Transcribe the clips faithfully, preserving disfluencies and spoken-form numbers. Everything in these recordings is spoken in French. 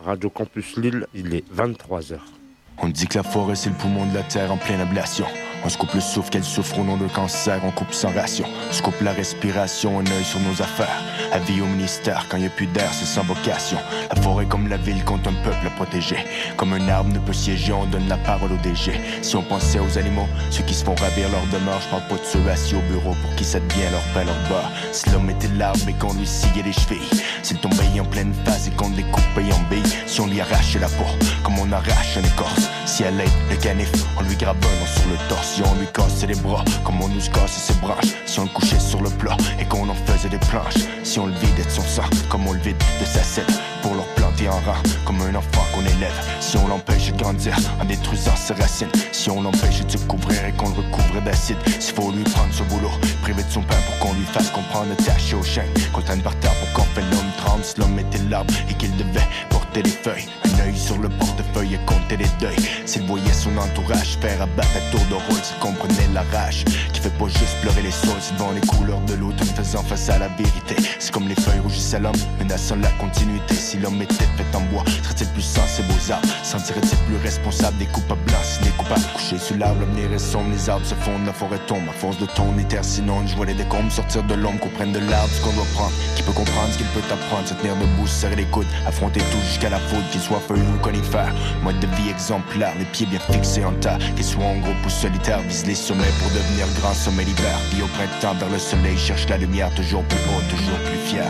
Radio Campus Lille, il est vingt-trois heures. On dit que la forêt c'est le poumon de la terre en pleine ablation. On se coupe le souffle qu'elle souffre au nom de cancer, on coupe sans ration. On se coupe la respiration, un œil sur nos affaires. Avis au ministère, quand y a plus d'air, c'est sans vocation. La forêt comme la ville compte un peuple à protéger. Comme un arbre ne peut siéger, on donne la parole au D G. Si on pensait aux animaux, ceux qui se font ravir leur demeure, je parle pas de ceux assis au bureau pour qui ça devient leur pain, leur bord. Si l'homme était l'arbre et qu'on lui sciait les chevilles, s'il tombait en pleine phase et qu'on le découpait en billes, si on lui arrachait la peau, comme on arrache une écorce. Si elle aide le canif, on lui grabe un nom sur le torse. Si on lui cassait les bras, comme on nous casse ses branches. Si on le couchait sur le plat et qu'on en faisait des planches. Si on le vidait de son sang, comme on le vide de sa sève. Pour le replanter en rang, comme un enfant qu'on élève. Si on l'empêche de grandir en détruisant ses racines. Si on l'empêche de se couvrir et qu'on le recouvre d'acide. S'il faut lui prendre ce boulot, priver de son pain pour qu'on lui fasse comprendre, attaché au chien. Qu'on traîne par terre pour qu'on fait l'homme tremble. Si l'homme était l'arbre et qu'il devait porter les feuilles. Un œil sur le portefeuille et compter les deuils. S'il voyait son entourage faire abattre à tour de rôle, s'il comprenait la rage qui fait pas juste pleurer les sauces devant les couleurs de l'eau, tout faisant face à la vérité. C'est comme les feuilles rougissent à l'homme, menaçant la continuité. Si l'homme était fait en bois, serait-il plus sens ses beaux arbres? Sentirait-il plus responsable des coupables blancs? Si les coupables couchés sous l'arbre, l'avenir est sombre, les arbres se fondent, la forêt tombe. À force de tourner terre sinon, je vois les décombres sortir de l'ombre, qu'on prenne de l'arbre ce qu'on doit prendre. Qui peut comprendre ce qu'il peut apprendre, se tenir debout, se serrer les coudes, affronter tout jusqu'à la foudre, qu'il soit feuille ou conifère. Mode de vie exemplaire, les pieds bien fixés en terre, qu'il soit en groupe ou solitaire, vise les sommets pour devenir grand sommet l'hiver. Puis au printemps vers le soleil, cherche la lumière, toujours plus haut, toujours plus fier.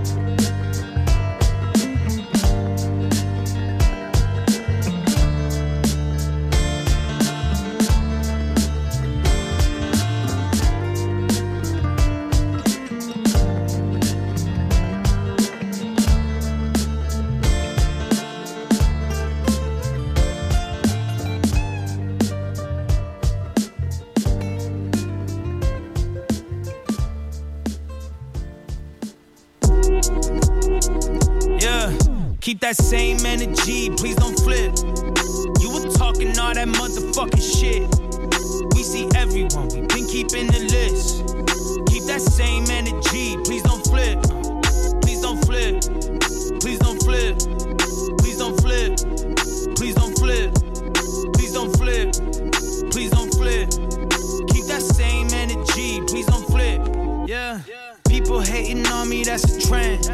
Keep that same energy, please don't flip. You were talking all that motherfucking shit. We see everyone, we been keeping the list. Keep that same energy, please don't flip. Please don't flip. Please don't flip. Please don't flip. Please don't flip. Please don't flip. Please don't flip. Keep that same energy, please don't flip. Yeah. People hating on me, that's a trend.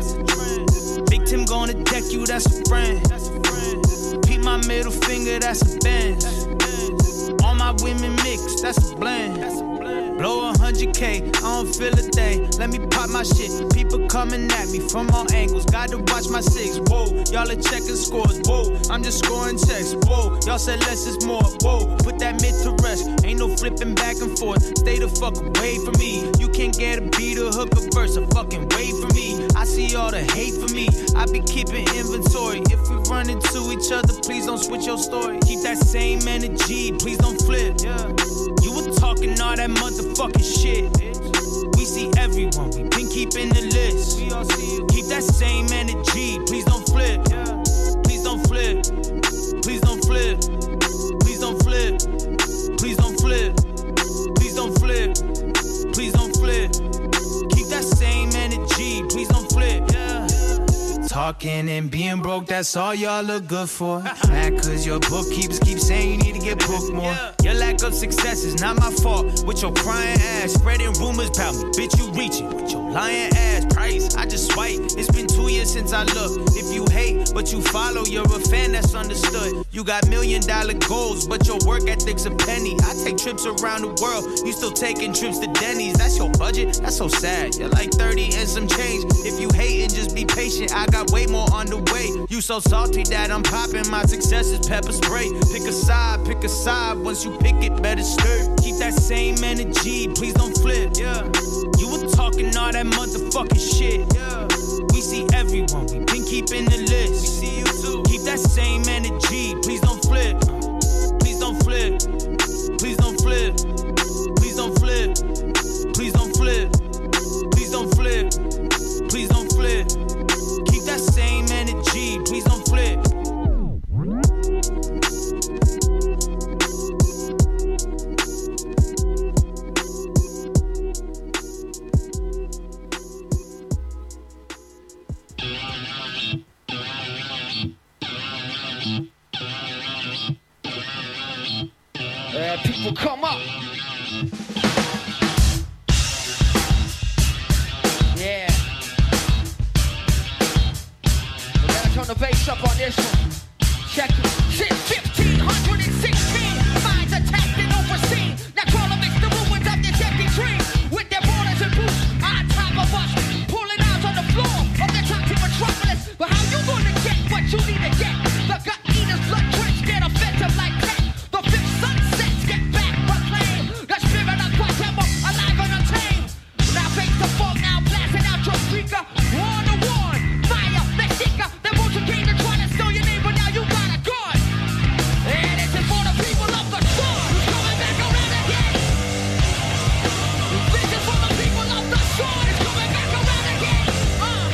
Big Tim gonna deck you, that's a friend. Peep my middle finger, that's a Benz. All my women mix, that's a blend. Blow a hundred K, I don't feel a thing. Let me pop my shit. People coming at me from all angles. Gotta watch my six. Whoa, y'all are checking scores. Whoa, I'm just scoring checks. Whoa, y'all said less is more. Whoa, put that mid to rest. Ain't no flipping back and forth. Stay the fuck away from me. You can't get a beat or hook a verse. A fucking wait for me. I see all the hate for me. I be keeping inventory. If we run into each other, please don't switch your story. Keep that same energy. Please don't flip. Yeah. You were talking all that motherfucking shit. We see everyone, we been keeping the list. We all see you. Keep that same energy, please don't flip. Yeah. Please don't flip. Please don't flip. Please don't flip. Please don't flip. Please don't flip. Please don't flip. Keep that same energy, please don't flip. Yeah. Talking and being broke, that's all y'all look good for. Mad cause your bookkeepers keep saying you need to get booked more. Your lack of success is not my fault. With your crying ass, spreading rumors about me. Bitch, you reaching with your lying ass price. I just swipe. It's been two years since I looked. If you hate, but you follow, you're a fan that's understood. You got million dollar goals, but your work ethic's a penny. I take trips around the world, you still taking trips to Denny's. That's your budget? That's so sad. You're like thirty and some change. If you hating, just be patient. I got way more on the way. You so salty that I'm popping. My success is pepper spray. Pick a side, pick a side. Once you pick it, better stir. Keep that same energy, please don't flip. Yeah. You were talking all that motherfucking shit. Yeah. We see everyone, we been keeping the list. We see you too. Keep that same energy, please don't flip. Please don't flip. Please don't flip. Please don't flip. Please don't flip. Please don't flip. Please don't flip. Keep that same energy, please don't flip. will come up. Yeah. We gotta turn the bass up on this one. Check it. Since fifteen sixteen, minds attacked and overseen. Now crawler makes the ruins of this empty dream. With their borders and boots on top of us, pulling out on the floor of the toxic metropolis. But how you gonna get what you need to get? The gut eaters, blood drenched, get offensive like that. The fifth sunsets get back proclaimed. The spirit of Guatemala, alive and untamed. Now face the fog, now blasting out your speaker. One to one, Maya, Mexica. They won't you gain to try to steal your name, but now you got a gun. And this is for the people of the sun. Who's coming back around again? This is for the people of the sun. It's coming back around again. Uh.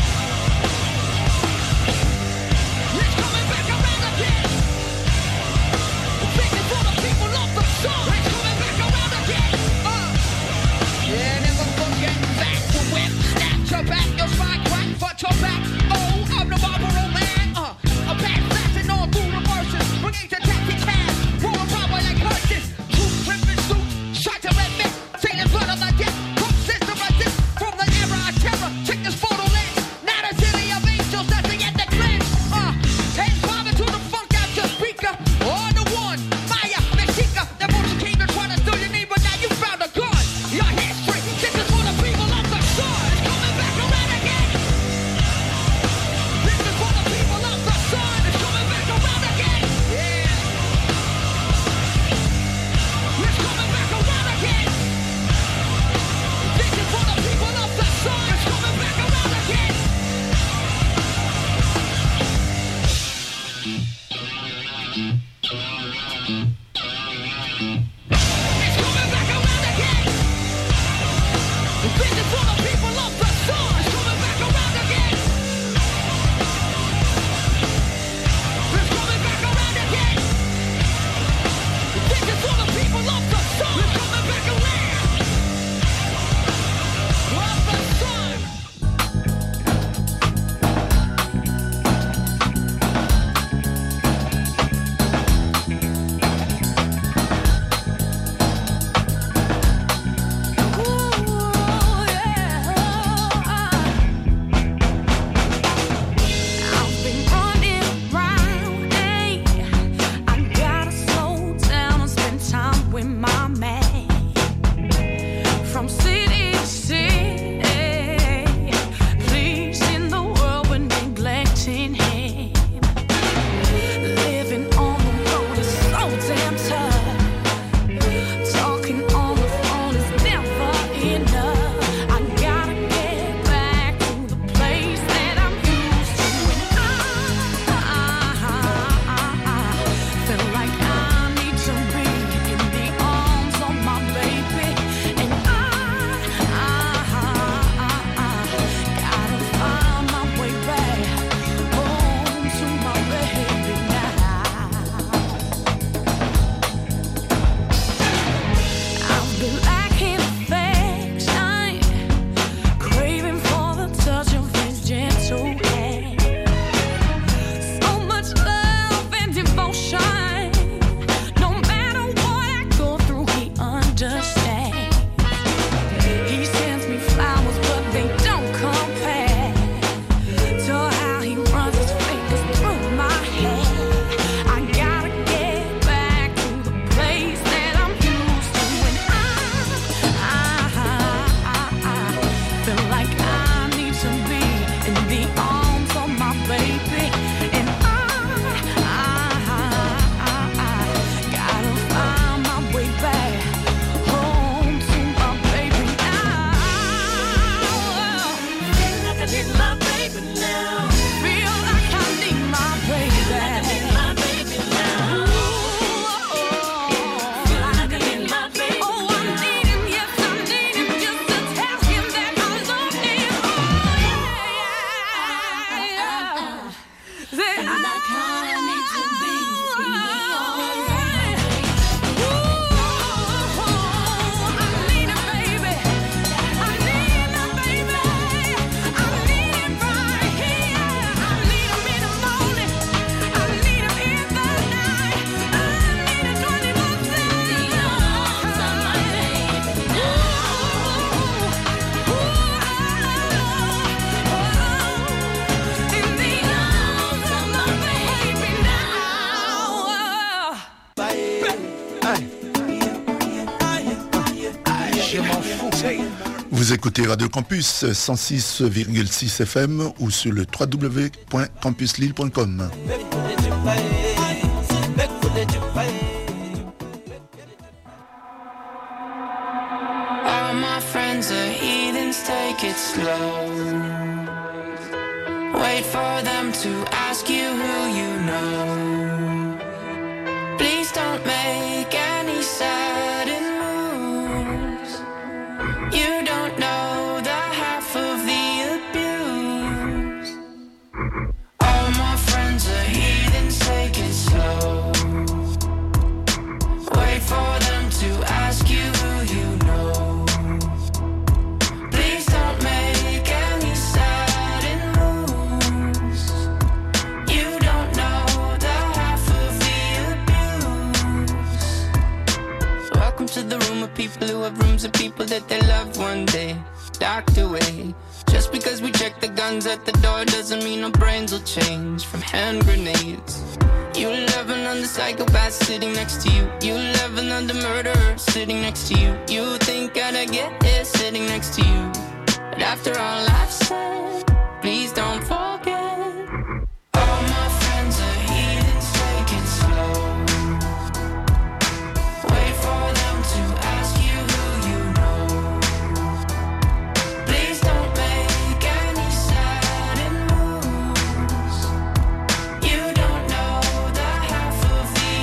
It's coming back around again. This is for the people of the sun. It's coming back around again. Uh. Yeah, never forget back to whip. Snap your back, your spine crack, front your back. Oh, I'm the Marlboro man. Uh. A back blasting all through reverses. Bringing the tactic cash. Rolling Broadway like hearses. Two tripping suits. Shot to red men. Sailing blood on the deck. Cook system resist from the era of terror. Check this photo lens. Not a city of angels. Nothing at the cleanse. Uh. Hands bobbing to the funk out your speaker. On the one. Maya, Mexica. That bullshit came to try to steal your name, but now you found a gun. Your history. This is for the people of the sun. It's coming back around again. This is for the people of the sun. It's coming back around again. Yeah. It's coming back around again. This is for the people of the sun. It's coming back around again. It's coming back around again. This is for the people of the sun. It's coming back around again. It's coming back around again. This is for the people of the sun. It's coming back around. Of the sun. I've been running around, ay. I gotta slow down and spend time with my man. From city to city, pleasing the world but neglecting him. Living on the road is so damn tough. Talking on the phone is never enough. I gotta get back to the place that I'm used to. And I, feel like I need to be in the arms of my baby. And I, gotta find my way back home to my baby now. I've been lacking affection, craving for the touch of his gentle hand. So much love and devotion. No matter what I go through, he understands. He sends me flowers, but they don't compare to how he runs his fingers through my hair. I gotta get back to the place that I'm used to. And I, feel like I need to be in the arms of my baby. And I, gotta find my way back home to my baby now. Feel like I need my baby now. Feel like I need my baby. Feel like I need my baby now. Feel like I need my baby. Oh, I need him, yes, I need him, just to tell him that I love him. Oh, yeah. Say, I need to be in the arms of my baby. Ooh, I need him, baby. I need him, baby. I need him right here. I need him in the morning. I need him in the night. I need him twenty-four seven. Vous écoutez Radio Campus cent six virgule six F M ou sur le w w w point campus lille point com. All my friends are heathens, take it slow. Wait for them to ask you who you know. Please don't make any sudden moves. You don't know the half of the abuse. All my friends are heathens, take it slow. Wait for them to ask you who you know. Please don't make any sudden moves. You don't know the half of the abuse. Welcome to the room of people who have rooms of people that they loved one day docked away. Just because we check the guns at the door doesn't mean our brains will change from hand grenades. You loving on the psychopath sitting next to you. You loving on the murderer sitting next to you. You think I'd get here sitting next to you. But after all I've said, please don't forget. All my friends are heathens, take it slow. Wait for them to ask you who you know. Please don't make any sudden moves. You don't know the half of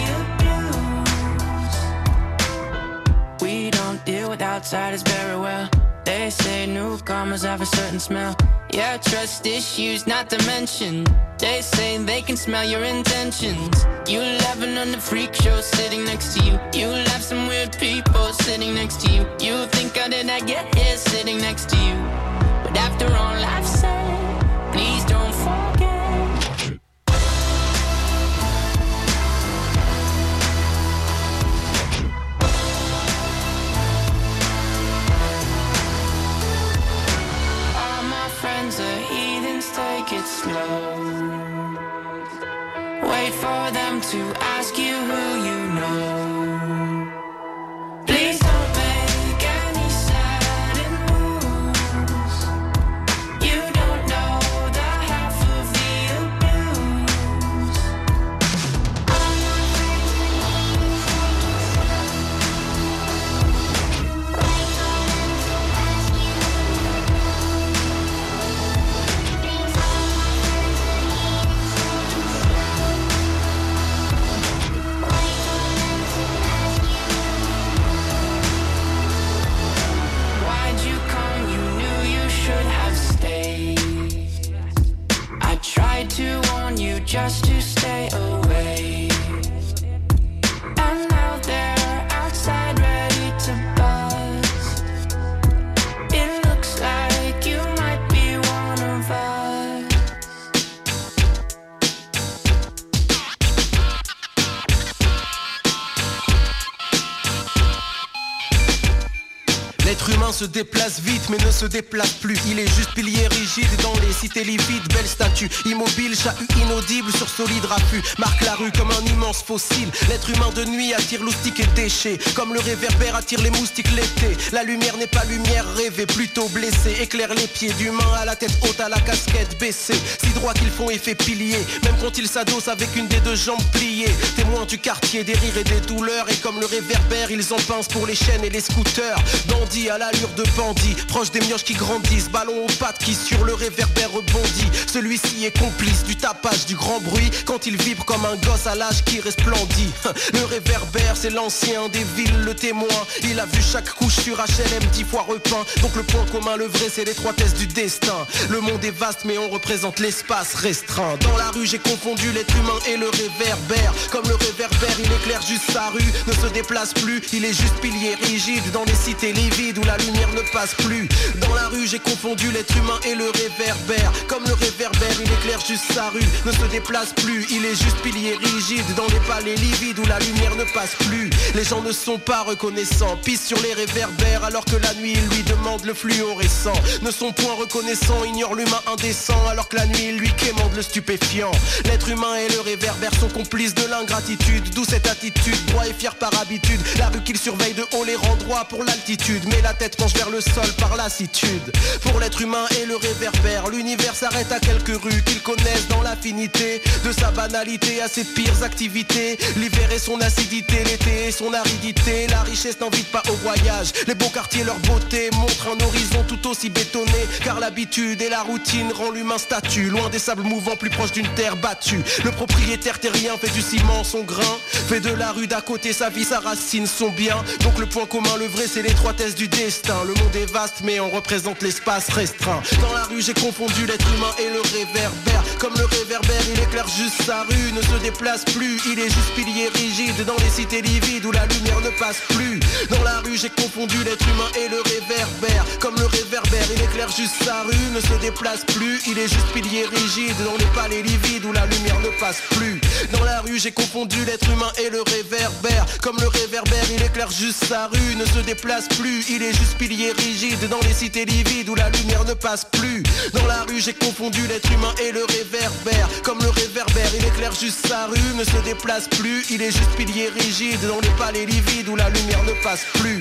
the abuse. We don't deal with outsiders very well. They say newcomers have a certain smell. Yeah, trust issues not to mention. They say they can smell your intentions. You laughing on the freak show sitting next to you. You laugh some weird people sitting next to you. You think I did not get here sitting next to you. But after all I've said, please don't forget. Friends are heathens, take it slow. Wait for them to ask you who you know. Please don't make any sudden moves. You don't know the half of the abuse. All my friends are heathens, take it slow. Wait for them to ask you who you Why'd you come? You knew you should have stayed. I tried to warn you just to stay away. And now they're outside ready to bust. It looks like you might be one of us. L'être humain se déplace vite mais ne se déplace plus. Il est juste pilier rigide dans les cités livides. Belle statue, immobile, chahut inaudible sur solide raffut. Marque la rue comme un immense fossile. L'être humain de nuit attire loustiques et déchets. Comme le réverbère attire les moustiques l'été. La lumière n'est pas lumière rêvée, plutôt blessée. Éclaire les pieds d'humain à la tête haute, à la casquette baissée. Si droit qu'ils font effet pilier. Même quand ils s'adossent avec une des deux jambes pliées. Témoins du quartier, des rires et des douleurs. Et comme le réverbère, ils en pincent pour les chaînes et les scooters. Bandits à l'allure de bandit, proche des mioches qui grandissent, ballon aux pattes qui sur le réverbère rebondit. Celui-ci est complice du tapage du grand bruit quand il vibre comme un gosse à l'âge qui resplendit. Le réverbère c'est l'ancien des villes, le témoin. Il a vu chaque couche sur H L M dix fois repeint. Donc le point commun, le vrai c'est l'étroitesse du destin. Le monde est vaste mais on représente l'espace restreint. Dans la rue j'ai confondu l'être humain et le réverbère. Comme le réverbère il éclaire juste sa rue, ne se déplace plus. Il est juste pilier rigide dans les cités livides où la lumière ne passe plus. Dans la rue j'ai confondu l'être humain et le réverbère. Comme le réverbère il éclaire juste sa rue, ne se déplace plus. Il est juste pilier rigide dans les palais livides où la lumière ne passe plus. Les gens ne sont pas reconnaissants, pissent sur les réverbères alors que la nuit il lui demande le fluorescent. Ne sont point reconnaissants, ignorent l'humain indécent alors que la nuit il lui quémande le stupéfiant. L'être humain et le réverbère sont complices de l'ingratitude, d'où cette attitude, droit et fier par habitude. La rue qu'il surveille de haut les rend droit pour l'altitude, mais la tête s'échange vers le sol par lassitude. Pour l'être humain et le réverbère, l'univers s'arrête à quelques rues qu'ils connaissent dans l'affinité de sa banalité à ses pires activités. L'hiver et son acidité, l'été et son aridité. La richesse n'invite pas au voyage. Les beaux quartiers, leur beauté montrent un horizon tout aussi bétonné. Car l'habitude et la routine rend l'humain statue. Loin des sables mouvants, plus proche d'une terre battue. Le propriétaire terrien fait du ciment son grain. Fait de la rue d'à côté sa vie, sa racine, son bien. Donc le point commun, le vrai, c'est l'étroitesse du destin. Le monde est vaste mais on représente l'espace restreint. Dans la rue j'ai confondu l'être humain et le réverbère. Comme le réverbère il éclaire juste sa rue, ne se déplace plus. Il est juste pilier rigide dans les cités livides où la lumière ne passe plus. Dans la rue j'ai confondu l'être humain et le réverbère. Comme le réverbère il éclaire juste sa rue, ne se déplace plus. Il est juste pilier rigide dans les palais livides où la lumière ne passe plus. Dans la rue j'ai confondu l'être humain et le réverbère. Comme le réverbère il éclaire juste sa rue, ne se déplace plus. Il est juste pilier rigide dans les cités livides où la lumière ne passe plus. Dans la rue j'ai confondu l'être humain et le réverbère. Comme le réverbère il éclaire juste sa rue, ne se déplace plus. Il est juste pilier rigide dans les palais livides où la lumière ne passe plus.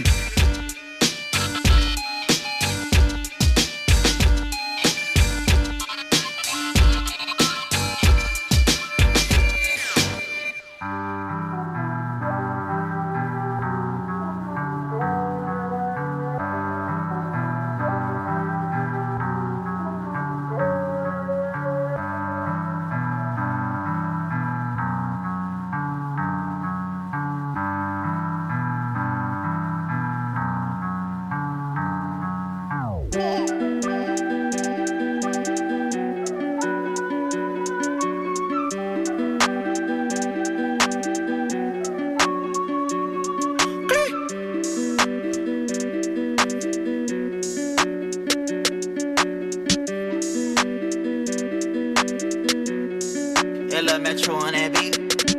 Metro on that beat.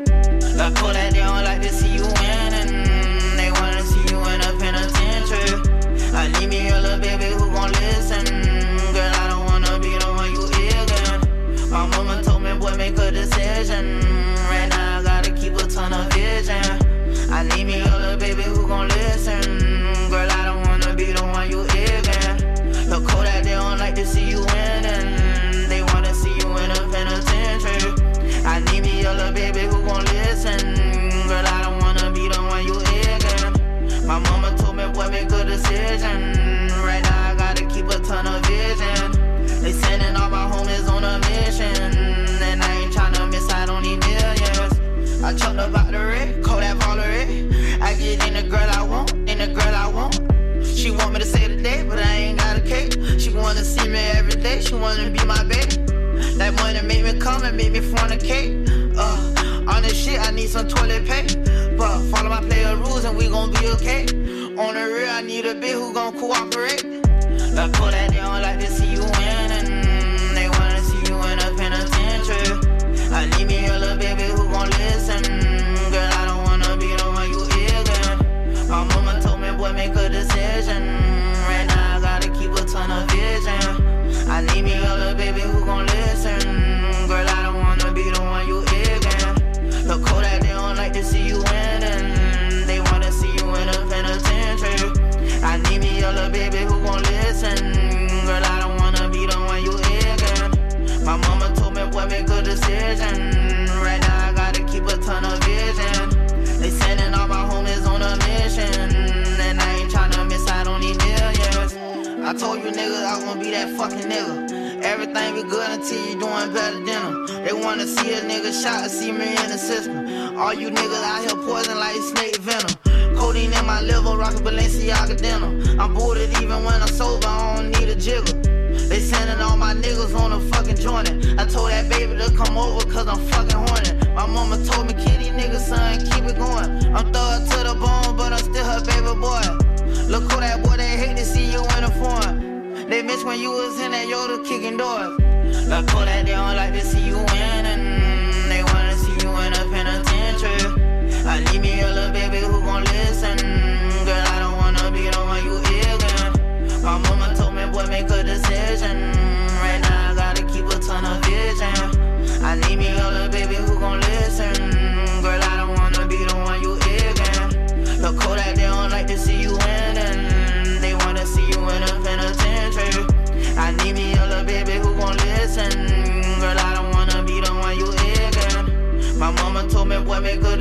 I pull that they don't like to see you winning. They wanna see you in a penitentiary. I need me a little baby who gon' listen. Girl, I don't wanna be the one you ignoring. My mama told me, boy, make a decision. Right now I gotta keep a ton of vision. I need me a little baby who gon' listen. Girl, I don't wanna be the one you ignoring. Look cold that they don't like to see you winning. They wanna see you in a penitentiary. I need me a little baby who gon' listen. Girl, I don't wanna be the one you ignoring. My mama told me, boy, make a decision. Right now I gotta keep a ton of vision. They sending all my homies on a mission. And I ain't tryna miss out on these millions. I chucked about the red, call that Valerie. I get in the girl I want, in the girl I want. She want me to say today, but I ain't got a cake. She wanna see me every day, she wanna be my baby. That money make me come and make me fornicate. Uh, on this shit, I need some toilet paper. But follow my player rules and we gon' be okay. On the real, I need a bitch who gon' cooperate. Like, pull that they don't like to see you winning. They wanna see you in a penitentiary. I need me a little baby who gon' listen. Girl, I don't wanna be the one you ignoring. My mama told me, boy, make a decision. Right now I gotta keep a ton of vision. I need me a little baby who gon' listen. Girl, I don't wanna be the one you ignoring. Look cold that they don't like to see you winning. They wanna see you in a penitentiary. I need me a little baby who gon' listen. Girl, I don't wanna be the one you ignoring. My mama told me, boy, make a decision. Right now I gotta keep a ton of vision. They sending all my homies on a mission. And I ain't tryna miss out on these millions. I told you niggas I was gonna be that fucking nigga. Everything be good until you doing better than them. They wanna see a nigga shot and see me in the system. All you niggas out here poison like snake venom. Codeine in my liver, rockin' Balenciaga denim. I'm boarded even when I'm sober, I don't need a jiggle. They sending all my niggas on a fucking joint. I told that baby to come over cause I'm fucking horny. My mama told me, kid, these niggas, son, keep it going. I'm thug to the bone, but I'm still her baby boy. Look who that boy, they hate to see you in a foreign. They miss when you was in that Yoda kicking doors. Look who that they don't like to see you winning. They wanna see you in a penitentiary. I need me a little baby who gon' listen. Girl, I don't wanna be the one you ignoring. My mama told me, boy, make a decision. Right now I gotta keep a ton of vision. I need me a little baby who gon' listen. Girl, I don't wanna be the one you ignoring. Look cold that they don't like to see you winning. They wanna see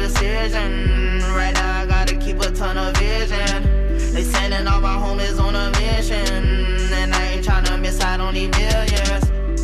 decision. Right now I gotta keep a ton of vision. They sending all my homies on a mission, and I ain't tryna miss out on these millions.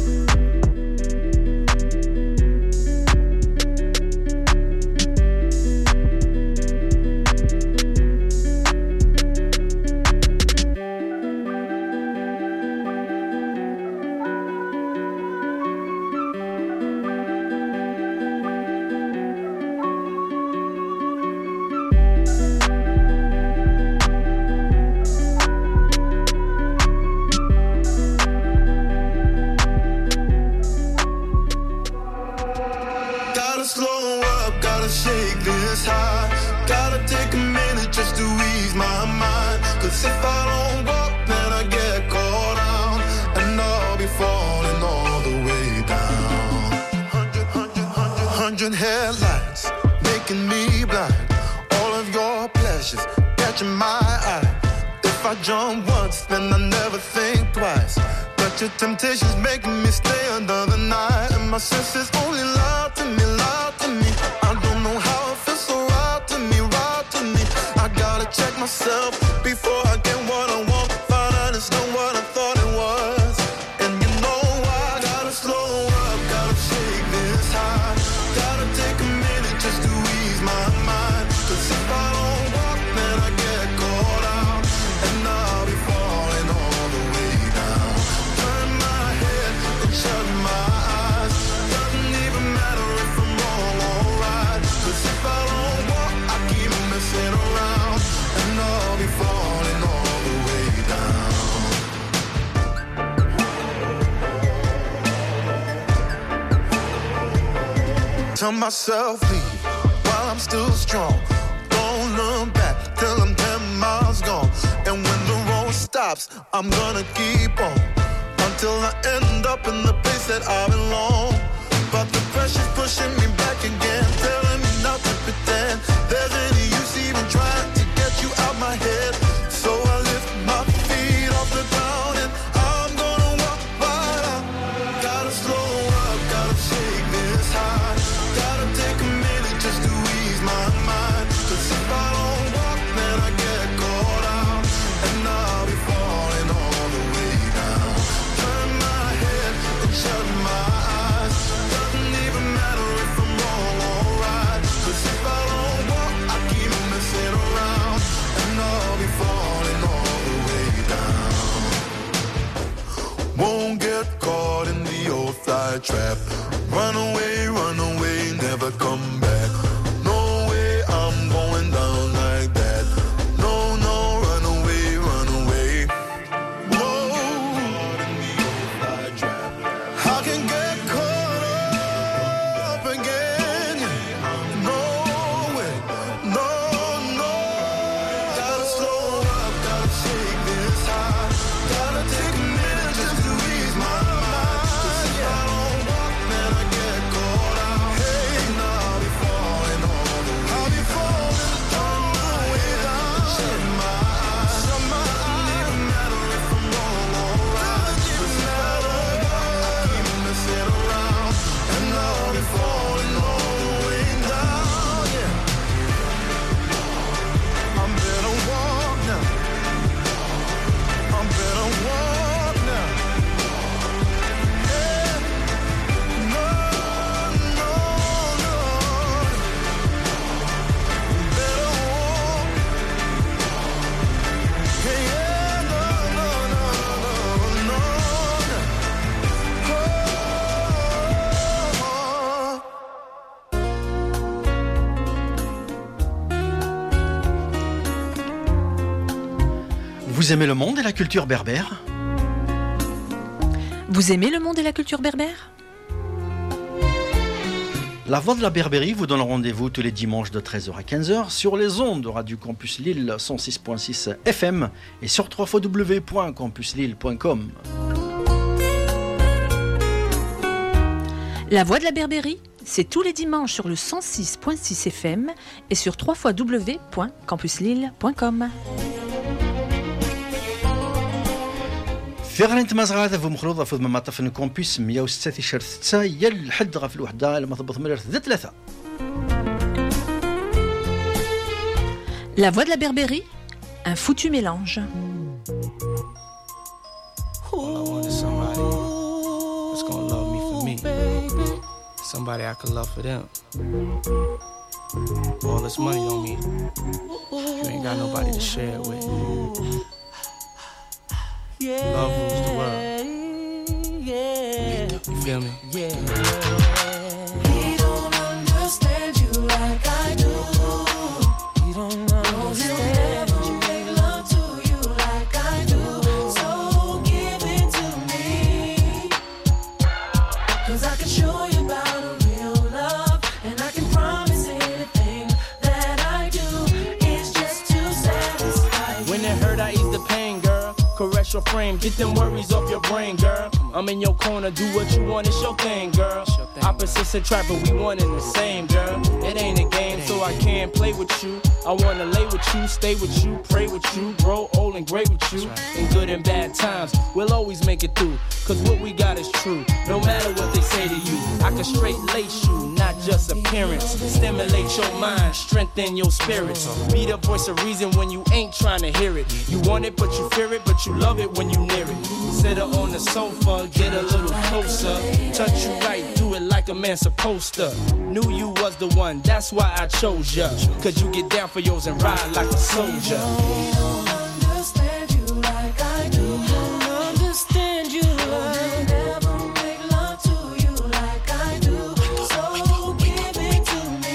Headlights making me blind. All of your pleasures catching my eye. If I jump once, then I never think twice. But your temptation's making me stay another night, and my senses only lie to me, lie to me. I don't know how it feels so right to me, right to me. I gotta check myself before I get what I want. Find out it's not what I thought it was. And you know I gotta slow up, gotta shake this high. Gotta take a minute just to ease my mind. Cause if I don't walk, then I get caught out, and I'll be falling all the way down. Turn my head and shut my eyes. Doesn't even matter if I'm wrong or right. Cause if I don't walk, I keep messing around, and I'll be falling all the way down. Tell myself leave while I'm still strong. Don't look back till I'm ten miles gone. And when the road stops, I'm gonna keep on until I end up in the place that I belong. But the pressure's pushing me back again, telling me not to pretend there's any use even trying to get you out my head. So I lift my feet off the ground and I'm gonna walk right out. Gotta slow up, gotta shake this high. Gotta take a minute just to ease my mind. Cause if I don't walk, then I get caught out, and I'll be falling all the way down. Turn my head and shut my eyes. Doesn't even matter if I'm wrong or right. Cause if I don't walk, I keep messing around, and I'll be falling all the way down. Won't get caught in the old fly trap. Run away, run away, never come back. No way, I'm going down like that. No, no, run away, run away. No, I can get caught up again. No way, no, no. Gotta slow up, gotta shake this high. Gotta take a minute just to ease my mind. Cause if I don't walk, then I get caught out. Hey, and I'll be falling all the way. I'll be falling all the way down. Shut my eyes, shut my eyes. Doesn't even matter if I'm wrong or right. Cause if I don't walk, I keep messing around, and I'll be falling all the way down. Yeah, I'm better walk now. I'm better walk now. Yeah, no, no, no. Better walk. Yeah, yeah, no, no, no, no, no, no. Vous aimez le monde et la culture berbère ? Vous aimez le monde et la culture berbère ? La Voix de la Berbérie vous donne rendez-vous tous les dimanches de treize heures à quinze heures sur les ondes de Radio Campus Lille cent six point six F M et sur w w w point campus lille point com. La Voix de la Berbérie, c'est tous les dimanches sur le cent six point six F M et sur w w w point campus lille point com. في غنية مزرعة ذا مخلوط في مطاف الكومبيس مية وستة عشر ستة يا الحد غا في الوحدة لما تضبط مليار ذا ثلاثة. La voix de la Berbérie, un foutu mélange. All I want is somebody that's gonna love me for me. Somebody I can love for them. All this money don't mean you ain't got nobody to share it with. Love rules the world. You feel me? Yeah. He don't understand you like I do. He don't understand you. Make love to you like I do. So give it to me. 'Cause I can show you about a real love. And I can promise anything that I do is just to satisfy you. When it hurt, I ease the pain, girl. Caress your frame, get them worries off your brain, girl. I'm in your corner, do what you want, it's your thing, girl. Opposites attract, but we one and the same, girl. It ain't a game, so I can't play with you. I wanna lay with you, stay with you, pray with you, grow old and great with you. In good and bad times, we'll always make it through. Cause what we got is true, no matter what they say to you. I can straight lace you, not just appearance. Stimulate your mind, strengthen your spirits. Be the voice of reason when you ain't trying to hear it. You want it, but you fear it, but you love it when you near it. Sit her on the sofa, get a little closer. Touch you right, do it like a man supposed to. Knew you was the one, that's why I chose ya. Cause you get down for yours and ride like a soldier. He don't understand you like I do. He don't understand you like never make love to you like I do. So give it to me.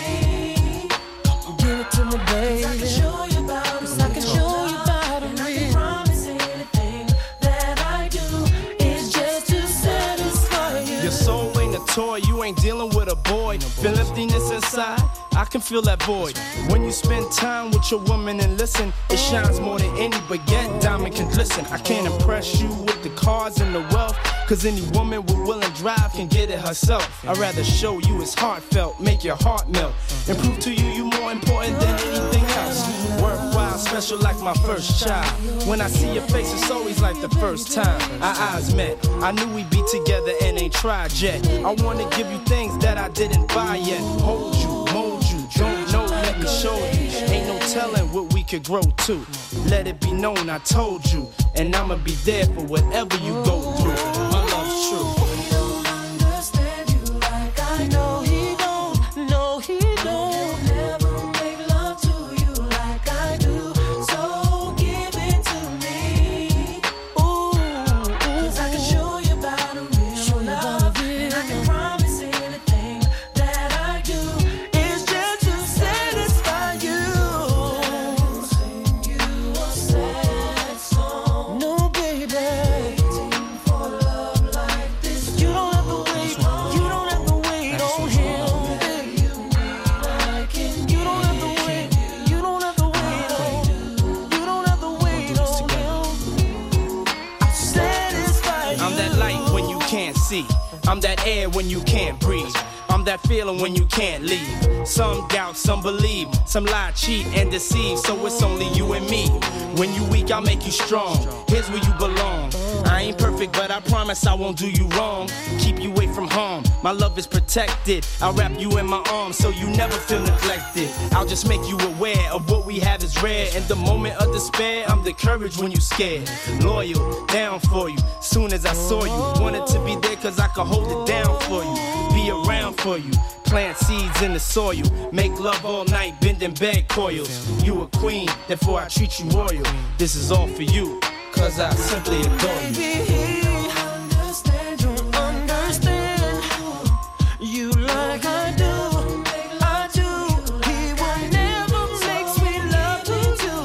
Give it to me, baby. 'Cause I can show you about it. I can show you about it. And I can promise anything that I do is just to satisfy you. Your soul ain't a toy, you ain't dealing with a boy. Feel emptiness inside, I can feel that void. When you spend time with your woman and listen, it shines more than any baguette diamond can glisten. I can't impress you with the cars and the wealth, cause any woman with will and drive can get it herself. I'd rather show you it's heartfelt, make your heart melt, and prove to you you more important than anything else. Worthwhile, special like my first child. When I see your face, it's always like the first time our eyes met. I knew we'd be together and ain't tried yet. I wanna give you things that I didn't buy yet. Hold you, mold you, don't know, let me show you. Ain't no telling what we could grow to. Let it be known I told you, and I'ma be there for whatever you go through. My love's true. He don't understand you like I know. He don't, no he don't. He'll never make love to you like I do. So give it to me. Ooh, ooh. 'Cause I can show you about a real love. And I can promise anything that I do is just to satisfy you. Sing you a sad song. No, baby. Waiting for love like this. You don't have to wait. You don't have to wait on him. You need like him. You don't have to wait. You don't have to wait on him. You don't have to wait on him. I satisfy you. I'm that light when you can't see. I'm that air when you can't breathe. I'm that feeling when you can't leave. Some doubt, some believe. Some lie, cheat, and deceive. So it's only you and me. When you weak, I'll make you strong. Here's where you belong. I ain't perfect, but I promise I won't do you wrong. Keep you away from harm. My love is protected. I'll wrap you in my arms so you never feel neglected. I'll just make you aware of what we have is rare. In the moment of despair, I'm the courage when you scared. Loyal, down for you. Soon as I saw you, wanted to be there cause I could hold it down for you. Be around for you. Plant seeds in the soil. Make love all night, bending bed coils. You a queen, therefore I treat you royal. This is all for you, cause I simply adore you. Understand, you understand you like I do. I do. He will never make sweet love to you.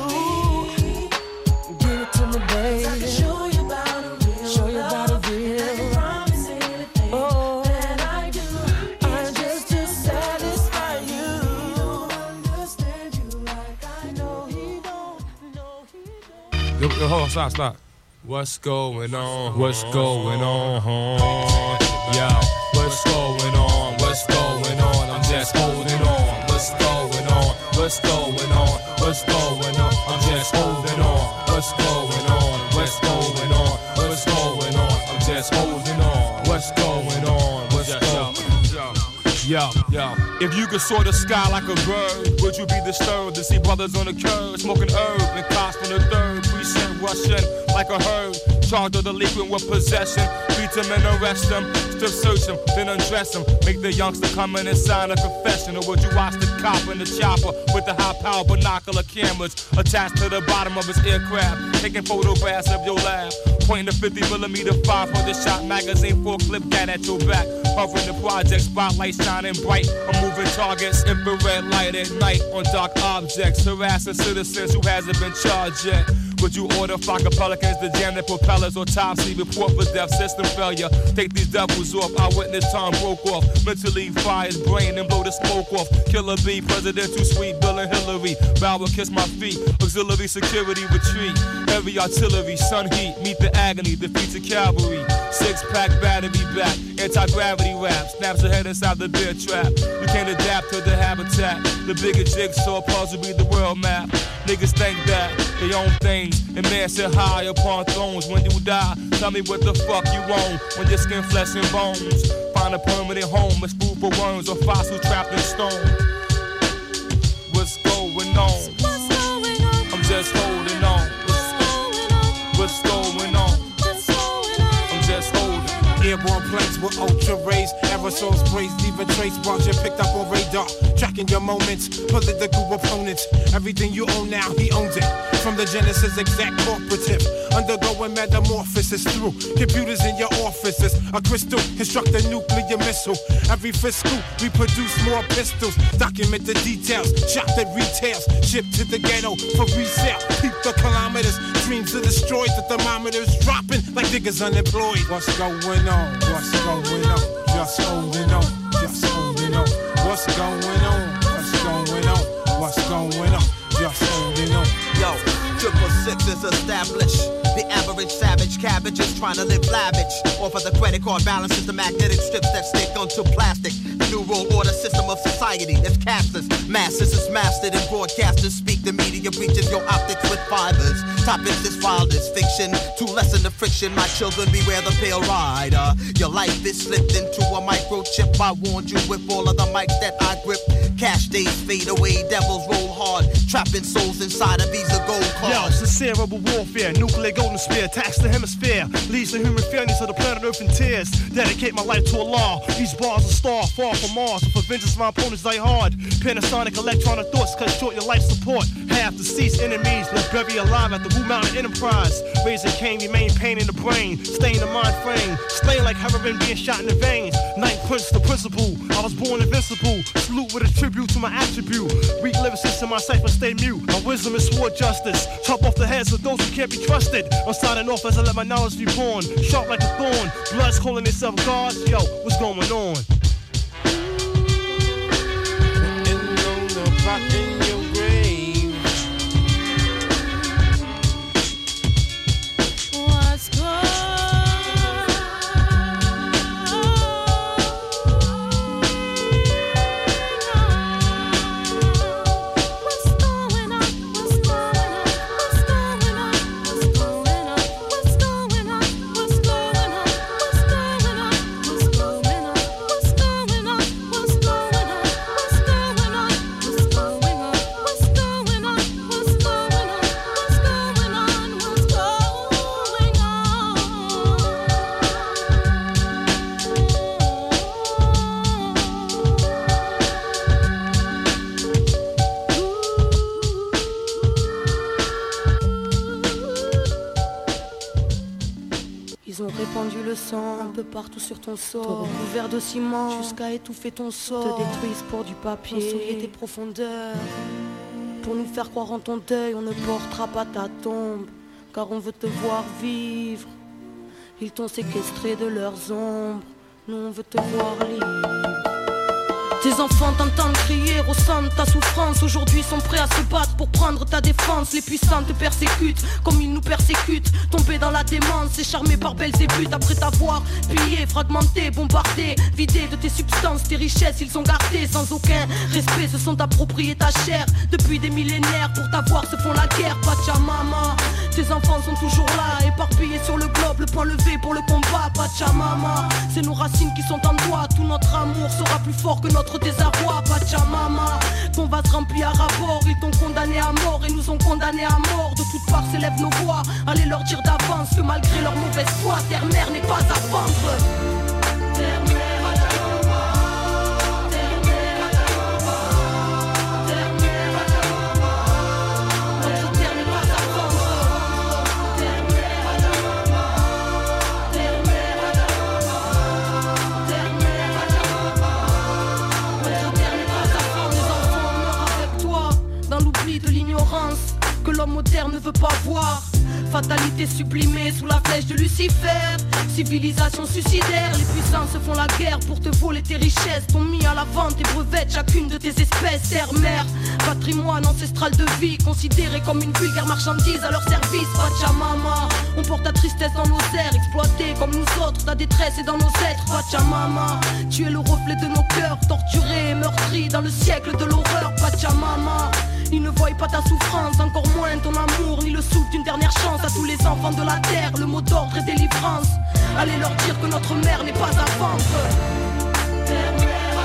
Give it to me, baby. I can show you about a real show you about a real. I can promise anything oh. that I do. I'm just to satisfy you. He don't understand you like I know. He don't. No, he don't. Yo, yo, hold on, stop, stop. What's going on? What's going on? Yo, what's going on? What's going on? I'm just holding on. What's going on? What's going on? What's going on? I'm just holding on. What's going on? What's going on? What's going on? I'm just holding on. What's going on? What's going on? Yo, yo. If you could soar the sky like a bird, would you be disturbed to see brothers on the curb smoking herb and cops from the third precinct rushing like a herd? Charged or delinquent with possession, beat them and arrest them, still search them, then undress them. Make the youngster come in and sign a confession. Or would you watch the cop in the chopper with the high power binocular cameras attached to the bottom of his aircraft, taking photographs of your laugh, pointing the fifty millimeter five hundred shot magazine full clip gat at your back, hovering the project spotlight shining bright, on moving targets, infrared light at night on dark objects, harassing citizens who hasn't been charged yet. Would you order flock of pelicans to jam their propellers or autopsy report for death system failure? Take these devils off, eyewitness time broke off, mentally fry his brain and blow the smoke off. Killer B, presidential suite, Bill and Hillary, bow and kiss my feet, auxiliary security retreat, heavy artillery, sun heat, meet the agony, defeats the cavalry, six pack battery back, anti-gravity rap, snaps ahead inside the bear trap. You can't adapt to the habitat, the bigger jigsaw puzzle be the world map. Niggas think that they own things, and man sit high upon thrones. When you die, tell me what the fuck you own. When your skin, flesh, and bones find a permanent home, it's food for worms or fossil trapped in stone. What's going on? I'm just holding on. What's going on? I'm just holding on. Airborne planes with ultra rays, aerosol sprays, leave a trace, bunch you picked up on radar, tracking your moments, political opponents, everything you own now, he owns it, from the Genesis exact corporative, undergoing metamorphosis through computers in your offices, a crystal, construct a nuclear missile, every fiscal, we produce more pistols, document the details, shop that retails, shipped to the ghetto for resale, peep the kilometers, dreams are destroyed, the thermometers dropping like niggas unemployed. What's going on? What's going on? Just holding on, just holding on. What's going on? What's going on? What's going on? Just holding on. Yo, triple six is established. The average savage cabbage is trying to live lavish. Off of the credit card balances, the magnetic strips that stick onto plastic. The new world order system of society is cashless. Masses is mastered and broadcasters speak. The media breaches your optics with fibers. Topics is filed as fiction to lessen the friction. My children, beware the pale rider. Your life is slipped into a microchip. I warned you with all of the mics that I grip. Cash days fade away, devils roll hard, trapping souls inside a Visa gold card. Yo, sincere rebel warfare, nuclear golden spear, tax the hemisphere, leads the human feelings of the planet Earth in tears. Dedicate my life to Allah. These bars are star, far from Mars. For vengeance, my opponents die hard. Panasonic electronic thoughts cut short your life support. Half deceased enemies left buried alive at the Blue Mountain Enterprise. Raising Cain, remain pain in the brain, stain the mind frame, stain like heroin being shot in the veins. Night Prince, the principal. I was born invincible. Salute with a tribute to my attribute. Weak lyricists in my cipher stay mute. My wisdom is sword justice. Chop off the heads of those who can't be trusted. I'm signing off as I let my knowledge be born. Sharp like a thorn. Blood's calling itself gods. Yo, what's going on? In your grave. What's going Un peu partout sur ton sort, couvert de ciment jusqu'à étouffer ton sort, te détruisent pour du papier, on souillait tes profondeurs. Pour nous faire croire en ton deuil, on ne portera pas ta tombe, car on veut te voir vivre. Ils t'ont séquestré de leurs ombres, nous on veut te voir libre. Tes enfants t'entendent crier, ressentent ta souffrance. Aujourd'hui sont prêts à se battre pour prendre ta défense. Les puissants te persécutent comme ils nous persécutent. Tombés dans la démence et charmés par belles ébutes. Après t'avoir pillé, fragmenté, bombardé, vidé de tes substances, tes richesses ils ont gardé sans aucun respect, se sont appropriés ta chair. Depuis des millénaires pour t'avoir se font la guerre. Pachamama, tes enfants sont toujours là, éparpillés sur le globe, le point levé pour le combat. Pachamama, c'est nos racines qui sont en toi. tout notre amour sera plus fort que notre désarroi. Pachamama, ton vase rempli à rapport. Ils t'ont condamné à mort et nous ont condamnés à mort. De toutes parts s'élèvent nos voix. Allez leur dire d'avance que malgré leur mauvaise foi, terre-mère n'est pas à vendre. Terre-mère. Que l'homme moderne ne veut pas voir. Fatalité sublimée sous la flèche de Lucifer. Civilisation suicidaire, les puissants se font la guerre pour te voler tes richesses. T'ont mis à la vente tes brevets de chacune de tes espèces. Terre-mère, patrimoine ancestral de vie, considéré comme une vulgaire marchandise à leur service. Pachamama, on porte ta tristesse dans nos airs, exploité comme nous autres, ta détresse est dans nos êtres. Pachamama, tu es le reflet de nos cœurs, torturés et meurtris dans le siècle de l'horreur. Pachamama, ils ne voient pas ta souffrance, encore moins ton amour, ni le souffle d'une dernière chance à tous les enfants de la terre. Le mot d'ordre est délivrance. Allez leur dire que notre mère n'est pas à vendre. Terre-mère.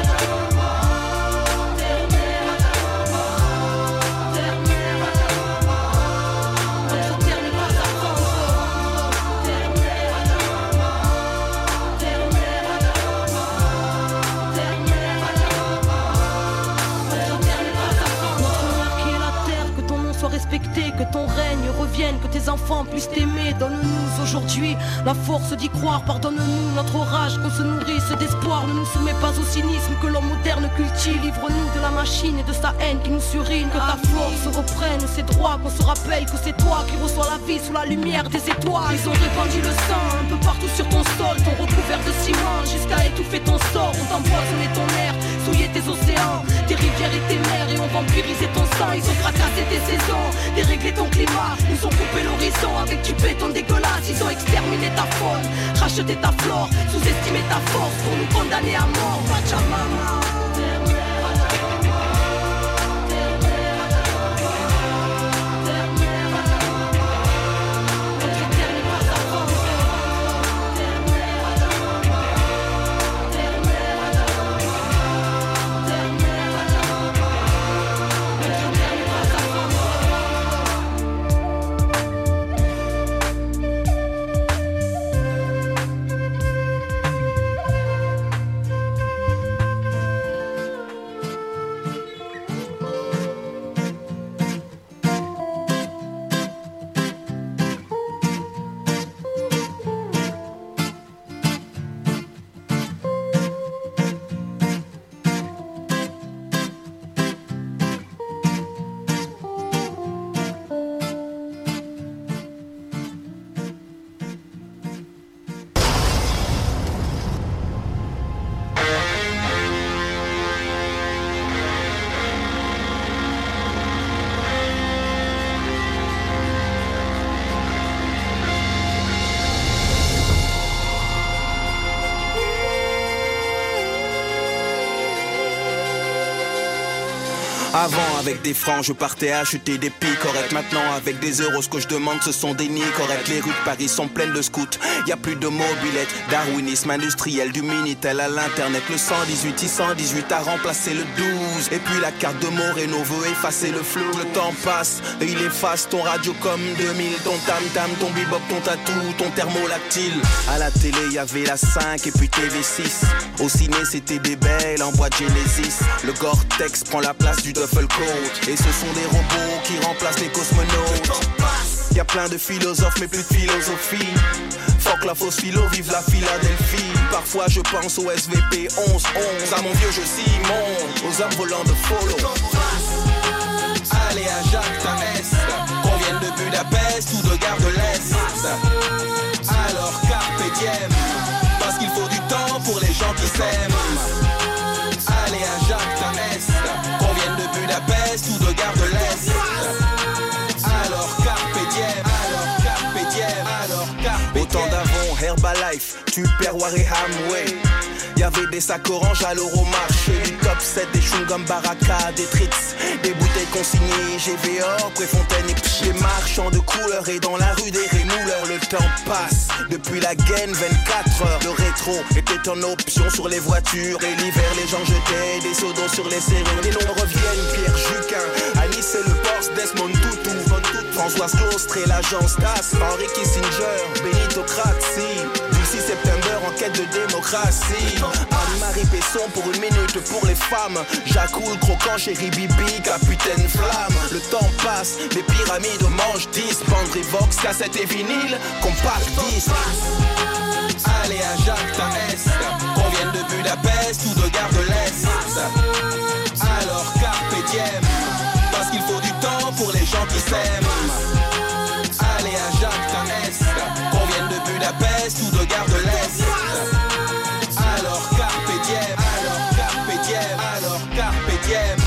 Que ton règne revienne, que tes enfants puissent t'aimer. Donne-nous aujourd'hui la force d'y croire. Pardonne-nous notre rage, qu'on se nourrisse d'espoir. Ne nous soumets pas au cynisme que l'homme moderne cultive. Livre-nous de la machine et de sa haine qui nous surine. Que ta force reprenne ses droits, qu'on se rappelle que c'est toi qui reçois la vie sous la lumière des étoiles. Ils ont répandu le sang un peu partout sur ton sol, t'ont recouvert de ciment jusqu'à étouffer ton sort. On t'a empoisonné ton air, souillé tes océans, tes rivières et tes mers, et ont vampirisé ton sang. Ils ont fracassé tes saisons, déréglé ton climat, nous ont coupé l'horizon avec du béton dégueulasse. Ils ont exterminé ta faune, racheté ta flore, sous-estimé ta force pour nous condamner à mort. Pachamama. Avant avec des francs je partais acheter des pics corrects. Maintenant avec des euros ce que je demande ce sont des nids corrects. Les rues de Paris sont pleines de scouts, y a plus de mobilettes. Darwinisme industriel du Minitel à l'internet. Le cent dix-huit I cent dix-huit a remplacé le douze. Et puis la carte de Moreno veut effacer le flou. Le temps passe et il efface ton radio comme deux mille. Ton tam-tam, ton bebop, ton tatou, ton thermolactyle. À la télé y'avait la cinq et puis T V six. Au ciné c'était Bébel en boîte Genesis. Le Gore-Tex prend la place du Duffel Coat. Et ce sont des robots qui remplacent les cosmonautes. Y'a plein de philosophes mais plus de philosophie. Fuck la fausse philo, vive la Philadelphie. Parfois je pense au S V P onze onze. À mon vieux jeu Simon, aux hommes volants de follow. Allez à Jacques Tanès, qu'on vienne de Budapest ou de Gare de l'Est. Alors carpe diem, parce qu'il faut du temps pour les gens qui s'aiment. Allez à Jacques Tanès, qu'on vienne de Budapest ou de Gare de l'Est. Alors carpe diem, alors carpe diem, alors carpe diem. Autant d'avant, Herbalife, Tupperware et Amway. Y'avait des sacs orange à l'Euromarché, du top sept, des chewing-gum Baraka, des tricks, des bouteilles consignées, G V or, Préfontaine et pch, les marchands de couleurs et dans la rue des rémouleurs. Le temps passe, depuis la gaine vingt-quatre heures. Le rétro était en option sur les voitures. Et l'hiver les gens jetaient des seaux d'eau sur les serrures. Les noms reviennent, Pierre Juquin, Anis et le Porsche, Desmond Tutu, François Claustre et l'agence T A S, Henry Kissinger, Benito Crazzi, du six septembre en quête de démocratie. Anne-Marie Pesson pour une minute pour les femmes. Jacoul, Croquant, Chéri Bibi, Capitaine Flamme. Le temps passe, les pyramides mangent dix. Bandry Vox, cassette et vinyle, compact disque. Allez à Jacques Taès, qu'on vienne de Budapest ou de Gare de l'Est. Alors carpe diem, parce qu'il faut du temps pour les gens qui s'aiment. Allez à Jacques Taès, qu'on vienne de Budapest ou de Gare de l'Est. Alors carpe diem, alors carpe diem, alors carpe diem.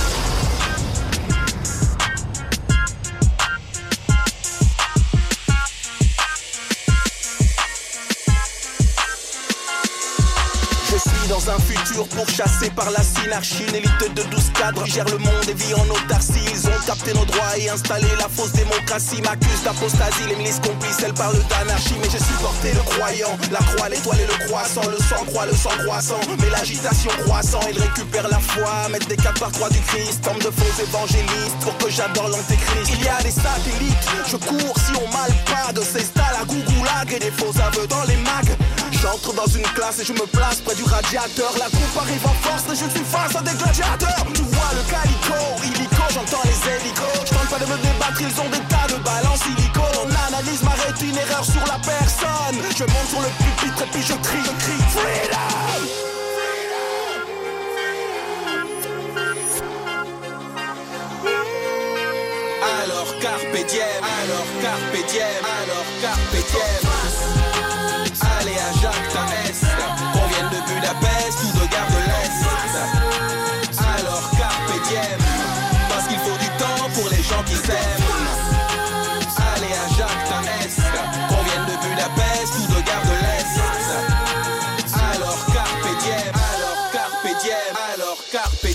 Dans un futur pourchassé par la synarchie, une élite de douze cadres qui gère le monde et vit en autarcie. Ils ont capté nos droits et installé la fausse démocratie. M'accuse d'apostasie, les milices complices, elles parlent d'anarchie. Mais j'ai supporté le croyant, la croix, l'étoile et le croissant. Le sang croix, le sang croissant, mais l'agitation croissant. Ils récupèrent la foi, mettent des quatre par trois du Christ. Tombe de faux évangélistes pour que j'adore l'antéchrist. Il y a des satellites, je cours si on mal pas de ces stalles à gougoulag et des faux aveux dans les mags. J'entre dans une classe et je me place près du radiateur. La troupe arrive en force et je suis face à des gladiateurs. Tu vois le calico, illico, j'entends les hélicos. Je tente pas de me débattre, ils ont des tas de balances illico. On analyse ma rétine, erreur sur la personne. Je monte sur le pupitre et puis je crie, je crie Freedom! Alors carpe diem, alors carpe diem, alors carpe diem. Allez à Jacques Taès, qu'on vienne de Budapest ou de Gare de l'Est. Alors carpe diem, parce qu'il faut du temps pour les gens qui s'aiment. Allez à Jacques Taès, qu'on vienne de Budapest ou de Gare de l'Est. Alors carpe diem, alors carpe diem, alors carpe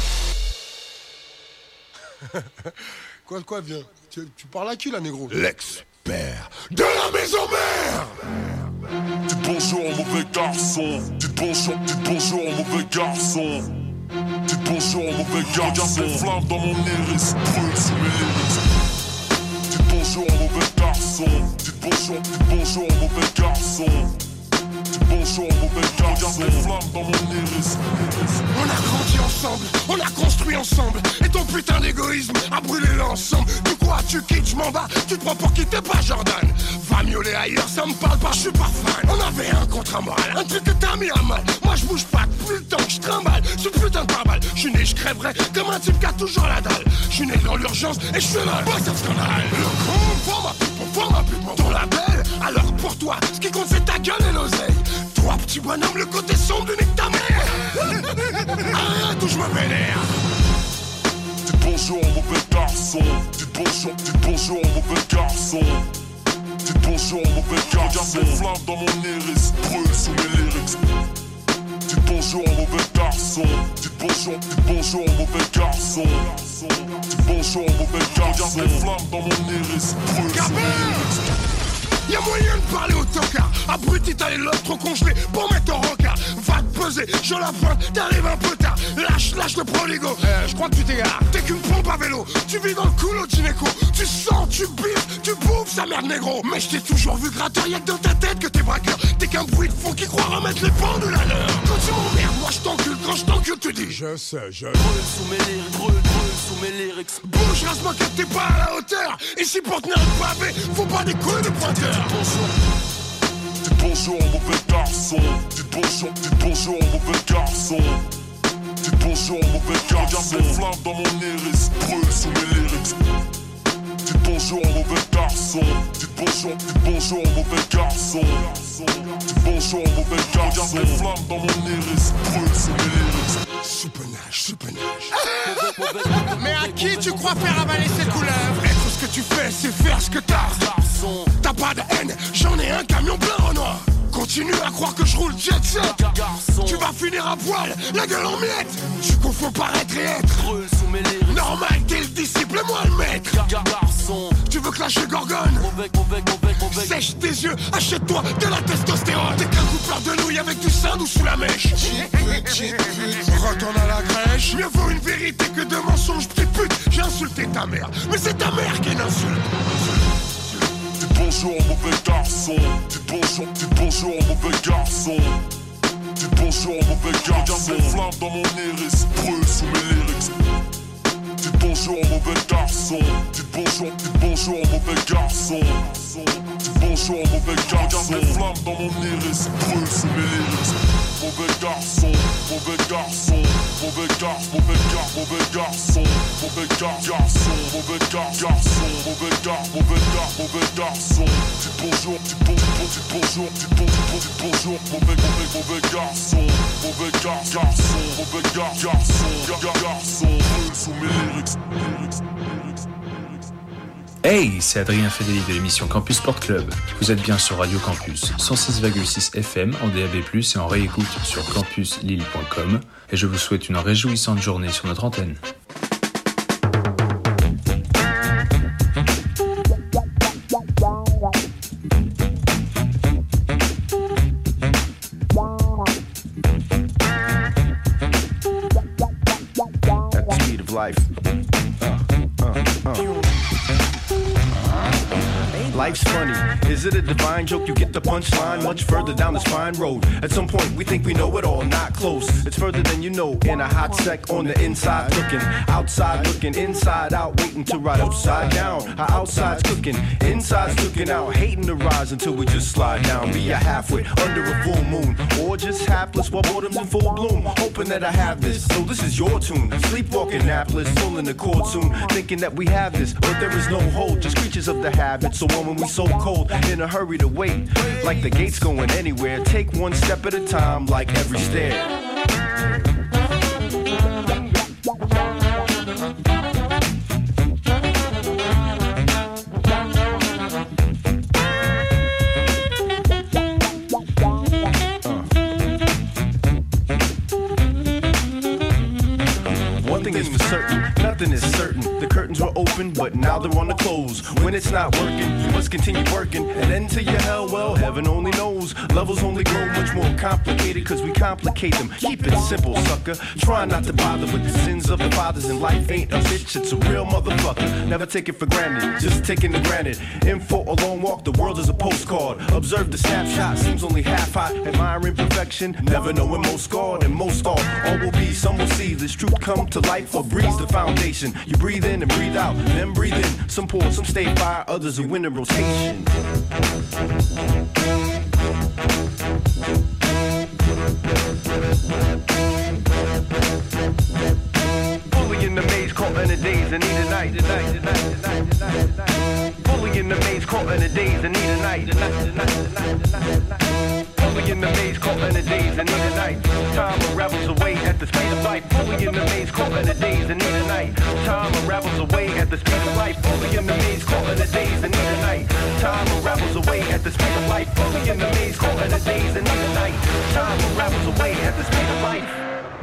diem. Quoi, quoi, viens. Tu, tu parles à qui là, négro? L'expert de la maison mère. Dites bonjour au mauvais garçon. Dites bonjour, dites bonjour au mauvais garçon. Dites bonjour au mauvais garçon. Regarde les flammes dans mon iris, brûle sous mes lyrics. Dites bonjour au mauvais garçon. Dites bonjour, dites bonjour au mauvais garçon. Dites bonjour au mauvais garçon. Regarde les flammes dans mon iris. On a grandi ensemble, on a construit ensemble. Et ton putain d'égoïsme a brûlé l'ensemble. Du quoi tu quittes, je m'en bats. Tu te prends pour quitter pas Jordan. Va miauler ailleurs, ça me parle pas, je suis pas fan. On avait un contrat moral, un truc que t'as mis à mal. Moi je bouge pas depuis le temps que je trimballe ce putain de pare-balles. Je suis né, je crèverais comme un type qui a toujours la dalle. Je suis né dans l'urgence et je fais mal, pas un scandale. Le con, pour ma pute, pour ma pute, pour ton label. Alors pour toi, ce qui compte c'est ta gueule et l'oseille. Toi petit bonhomme, le côté sombre de nique ta mère. Arrête ou je me vénère. Dites bonjour au mauvais garçon. Dites bonjour, dites bonjour au mauvais garçon. Dites bonjour au mauvais garçon. Regarde les flammes dans mon iris, brûle sous mes lyrics. Dites bonjour au mauvais garçon. Dites bonjour, dites bonjour au mauvais garçon. Dites bonjour au mauvais garçon. Regarde les flammes dans mon iris, brûle sous mes lyrics. Y'a moyen de parler au tocard. Abruti, t'as les lobes trop congelés pour mettre en rencard. Va te peser, je la pointe, t'arrives un peu tard. Lâche, lâche le proligo, euh, je crois que tu t'égares. T'es qu'une pompe à vélo, tu vis dans le couloir de gynéco. Tu sens, tu biffes, tu bouffes sa merde négro. Mais je t'ai toujours vu gratteur, y'a que dans ta tête que t'es braqueur. T'es qu'un bruit de fond qui croit remettre les pendules à l'heure. Quand tu m'emmerdes, moi je t'encule, quand je t'encule tu dis je sais, je brûle sous mes lyrics, brûle, brûle sous mes lyrics. Bouge, rase-moi que t'es pas à la hauteur. Ici pour tenir le pavé, faut pas des couilles de pointeur. Bonjour. Dites bonjour au mauvais garçon. Dites bonjour, dites bonjour au mauvais garçon. Dites bonjour au mauvais garçon. Regarde les flammes dans mon iris, brûle sous mes lyrics. Dites bonjour au mauvais garçon. Dites bonjour, dites bonjour au mauvais garçon. Dites bonjour au mauvais garçon. Regarde les flammes dans mon iris, brûle sous mes lyrics. Soupenage, soupenage. Mais à qui tu crois faire avaler cette couleur? Être ce que tu fais, c'est faire ce que t'as. T'as pas de haine, j'en ai un camion plein Renoir. Continue à croire que je roule jet set. Tu vas finir à poil, la gueule en miettes. Tu confonds paraître et être. Normal, t'es le disciple et moi le maître. Tu veux clasher Gorgone? Sèche tes yeux, achète-toi de la testostérone. T'es qu'un coupleur de nouilles avec du sandou sous la mèche. Retourne à la crèche. Mieux vaut une vérité que de mensonges, petite pute. J'ai insulté ta mère, mais c'est ta mère qui l'insulte. Dites bonjour mauvais garçon. Dites bonjour, dites bonjour mauvais garçon. Dites bonjour mauvais garçon. Regarde les flammes dans mon iris, brûle sous mes lyrics. Dites bonjour mauvais garçon. Dites bonjour, dites bonjour mauvais garçon. Dites bonjour mauvais garçon. Regarde les flammes dans mon iris, brûle sous mes lyrics. Mauvais garçon, mauvais garçon, mauvais garçon, mauvais garçon, mauvais garçon, mauvais garçon, mauvais garçon, mauvais garçon, mauvais garçon, mauvais garçon. Dites bonjour, dites bonjour, dites bonjour, dites bonjour, dites bonjour, mauvais, mauvais, mauvais garçon, mauvais garçon, mauvais garçon, garçon, brûle sous mes lyrics, lyrics, lyrics. Hey, c'est Adrien Fedeli de l'émission Campus Sport Club. Vous êtes bien sur Radio Campus cent six virgule six F M en D A B plus, et en réécoute sur campus lille point com. Et je vous souhaite une réjouissante journée sur notre antenne. At the speed of life. Uh, uh, uh. Life's funny. Is it a divine joke? You get the punchline much further down the spine road. At some point, we think we know it all, not close. It's further than you know. In a hot sec on the inside looking, outside looking, inside out, waiting to ride upside down. Our outside's cooking, inside's looking out, hating to rise until we just slide down. Be a halfway under a full moon, or just hapless while boredom's in full bloom. Hoping that I have this, so this is your tune. Sleepwalking napless, pulling the cord soon, thinking that we have this, but there is no hold. Just creatures of the habit, so on when we so cold, in a hurry to wait, like the gates going anywhere. Take one step at a time, like every stair. One thing is for certain, nothing is certain. The curtains were open, but now they're on the close. When it's not working, you must continue working. And then to your hell, well, heaven only knows. Levels only grow much more complicated, cause we complicate them. Keep it simple, sucker. Try not to bother with the sins of the fathers. In life ain't a bitch, it's a real motherfucker. Never take it for granted, just taking it granted. In for a long walk, the world is a postcard. Observe the snapshot, seems only half hot. Admiring perfection, never knowing most scarred and most scarred. All will be, some will see this truth come to life or breeze the foundation. You breathe in and breathe out, then breathe in. Some pour, some stay fire, others who win in rotation. Fully in the maze, caught in the days, and need a night, the night, the night, the night, the night, the night. Fully in the maze, caught in the days, and need a night, the night, the night, the night, the night, the night. Fully in the maze, caught in the days, and need a night. Time unravels away at the speed of light. Fully in the maze, caught in the days, and need a night. Time unravels away at the speed of light. Fully in the maze, caught in the days, and need a night. Time unravels away at the speed of light. Fully in the maze, caught in the days, and need a night. Time unravels away at the speed of light.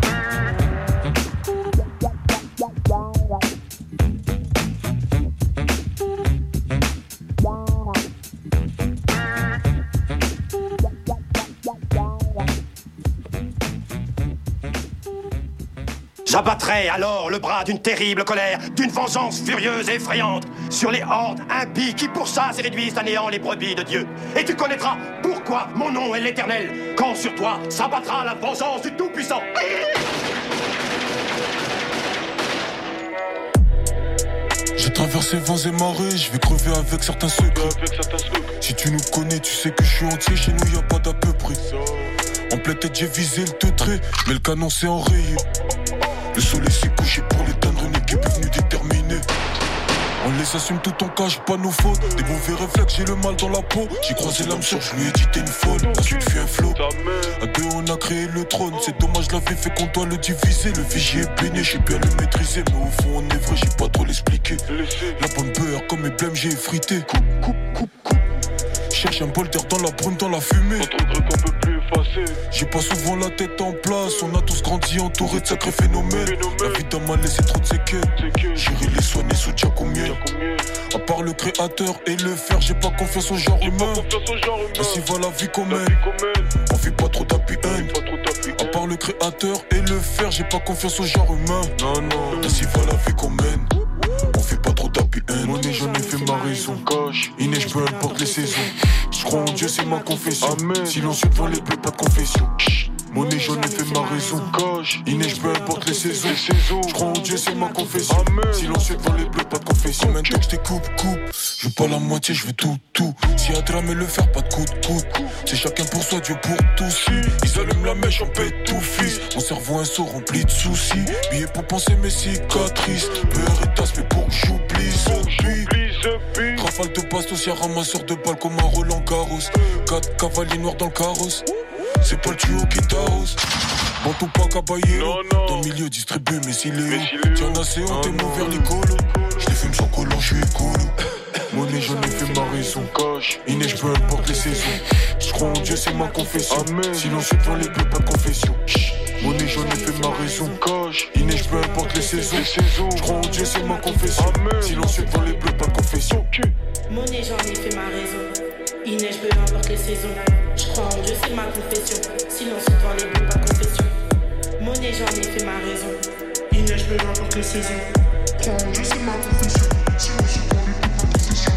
J'abattrai alors le bras d'une terrible colère, d'une vengeance furieuse et effrayante sur les hordes impies qui pourchassent et réduisent à néant les brebis de Dieu. Et tu connaîtras pourquoi mon nom est l'Éternel, quand sur toi s'abattra la vengeance du Tout-Puissant. J'ai traversé vents et marées, je vais crever avec certains secrets. Si tu nous connais, tu sais que je suis entier, chez nous y a pas d'à peu près. En pleine tête j'ai visé le teutré, mais le canon s'est enrayé. Le soleil s'est couché pour l'éteindre, une équipe est venue déterminée. On les assume tout en cache, pas nos fautes. Des mauvais réflexes, j'ai le mal dans la peau. J'ai croisé l'âme sœur, je lui ai dit t'es une folle. La suite fut un flot. À deux on a créé le trône. C'est dommage l'avait fait qu'on doit le diviser. Le vigier est baigné, j'ai bien le maîtriser. Mais au fond on est vrai, j'ai pas trop l'expliquer. La bonne beurre comme mes blêmes j'ai effrité. Coupe, coupe, coupe, coupe. Cherche un bol d'air dans la brume, dans la fumée. J'ai pas souvent la tête en place. On a tous grandi entourés de sacrés phénomènes. La vie d'un m'a laissé trop de séquelles. J'irai les soigner sous Giacomier. À part le créateur et le fer, j'ai pas confiance au genre humain. Ainsi va la vie qu'on mène. On fait pas trop d'happy end. À part le créateur et le fer, j'ai pas confiance au genre humain. Non, non. Ainsi va la vie qu'on mène. On fait pas trop d'happy end. Monnaie, j'en ai fait ma raison. Il neige, peu importe les saisons. Je crois en Dieu, c'est ma confession. Silencieux devant les bleus, pas de confession. Monnaie, j'en ai fait ma raison. Il neige, peu importe les saisons. Je crois en Dieu, c'est ma confession. Silencieux devant les bleus, pas de confession. Combien de temps que je coupe, coupe. Je veux pas la moitié, je veux tout, tout. Si à dramer le fer, pas de coup de coude. C'est chacun pour soi, Dieu pour tous. Ils allument la mèche, on pète tout fils. Mon cerveau un saut rempli de soucis. Billets pour penser mes cicatrices. Beurre et tasse, mais pour que j'oublie ce rafale de bastos, y'a ramasseur de balles comme un Roland Garros. Quatre cavaliers noirs dans le carrosse. C'est pas le tuyau qui t'arrose. Bon tout pas caballero. Dans le milieu distribué mais s'il est haut. Tiens assez haut, t'es mon vers les colos. Je les fume sans collant, je suis écolo. Monnaie, j'en ai fait ma raison. Il neige, peu importe les saisons. Je crois en Dieu, c'est ma confession. Silencieux devant les bleus, pas de confession. Monnaie, j'en ai fait ma raison. Il neige, peu importe les saisons. Je crois en Dieu, c'est ma confession. Silencieux devant les bleus, pas de confession. Monnaie, j'en ai fait ma raison. Il neige, peu importe les saisons. Je crois en Dieu, c'est ma confession. Silencieux devant les bleus, pas de confession. Monnaie, j'en ai fait ma raison. Il neige, peu importe les saisons. Je crois en Dieu, c'est ma confession. Silencieux devant les bleus, pas de confession.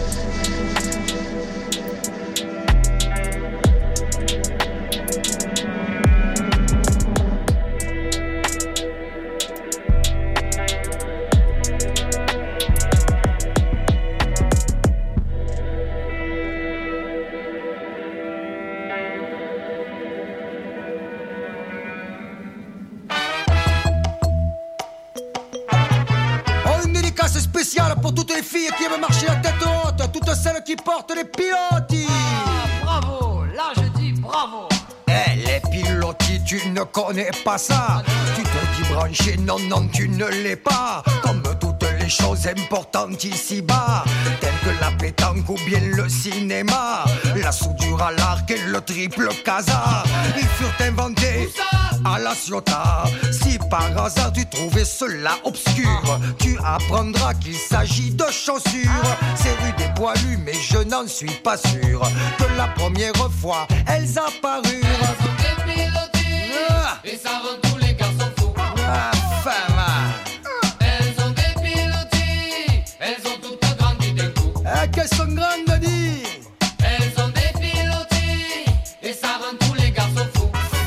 Pour toutes les filles qui aiment marcher la tête haute, toutes celles qui portent les pilotis. Ah, bravo, là je dis bravo. Eh, les pilotis, tu ne connais pas ça. Tu te dis branché, non, non, tu ne l'es pas. Comme toutes les choses importantes ici-bas, telles que la pétanque ou bien le cinéma, la soudure à l'arc et le triple casa. Ils furent inventés à la Ciotat. Si par hasard tu trouvais cela obscur, tu apprendras qu'il s'agit de chaussures. C'est rue des poilus, mais je n'en suis pas sûr que la première fois elles apparurent. Elles sont des pilotis, ah. Et ça rend tous les garçons fous. Ah, femme. Elles ont des pilotis, elles ont toutes grandi d'un coup. Ah, qu'elles sont grandes, dis. Elles ont des pilotis, et ça rend tous les garçons fous.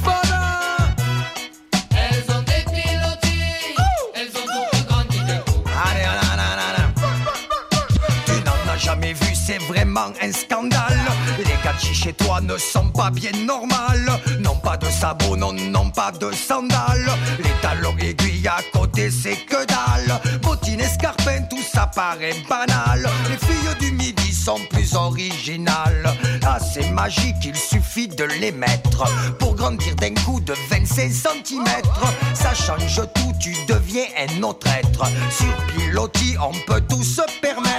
Jamais vu, c'est vraiment un scandale. Les gadgets chez toi ne sont pas bien normales. Non pas de sabots, non, non pas de sandales. Les talons aiguilles à côté, c'est que dalle. Bottines, escarpins, tout ça paraît banal. Les filles du midi sont plus originales. Ah, c'est magique, il suffit de les mettre pour grandir d'un coup de vingt-cinq centimètres. Ça change tout, tu deviens un autre être. Sur pilotis, on peut tout se permettre.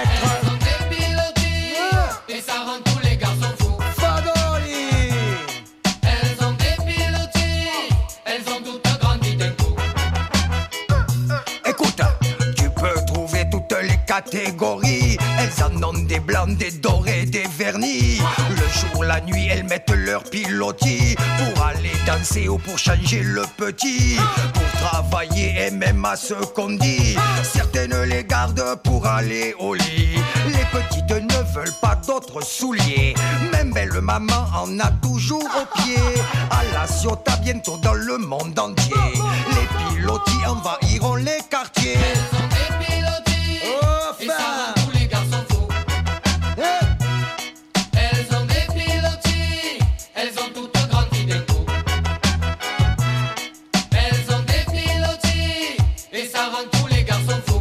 Et ça rend tous les garçons fous. Fadoli. Elles ont des pilotis, elles ont toutes grandi d'un coup. Écoute, tu peux trouver toutes les catégories. Elles en ont des blancs, des dorés, des vernis. Le jour, la nuit, elles mettent leur pilotis pour aller danser ou pour changer le petit. Pour travailler et même à ce qu'on dit. Certaines les gardent pour aller au lit. Les petites ne veulent pas d'autres souliers. Même belle maman en a toujours au pied. À la Ciotat, bientôt dans le monde entier. Les pilotis envahiront les quartiers. Elles ont des pilotis, oh, et ça rend tous les garçons fous. Hey. Elles ont des pilotis, elles ont toutes grandi d'un coup. Elles ont des pilotis, et ça rend tous les garçons fous.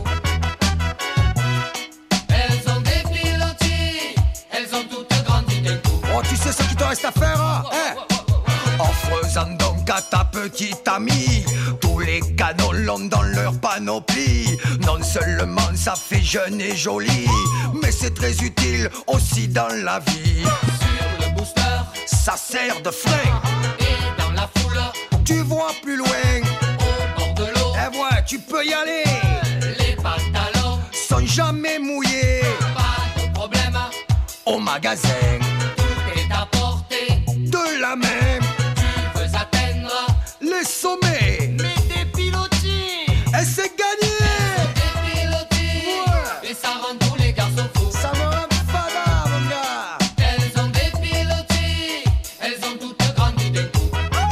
Elles ont des pilotis, elles ont toutes grandi d'un coup. Oh, tu sais ce qu'il te reste à faire, hein? Hey. Offre-en donc à ta petite amie. Tous les canons l'ont dans leur panoplie. Non seulement ça fait jeune et joli, mais c'est très utile aussi dans la vie. Sur le bout booster. Ça sert de frein. Et dans la foule, tu vois plus loin. Au bord de l'eau, eh ouais, tu peux y aller. Les pantalons sont jamais mouillés. Pas de problème. Au magasin, tout est à portée de la main. Tu veux atteindre les sommets. Mais des pilotis, et c'est gagné. Des pilotis, ouais. Et ça rend tous les garçons fous. Ça me rend fada, mon gars. Elles ont des pilotis, elles ont toutes grandi d'un coup.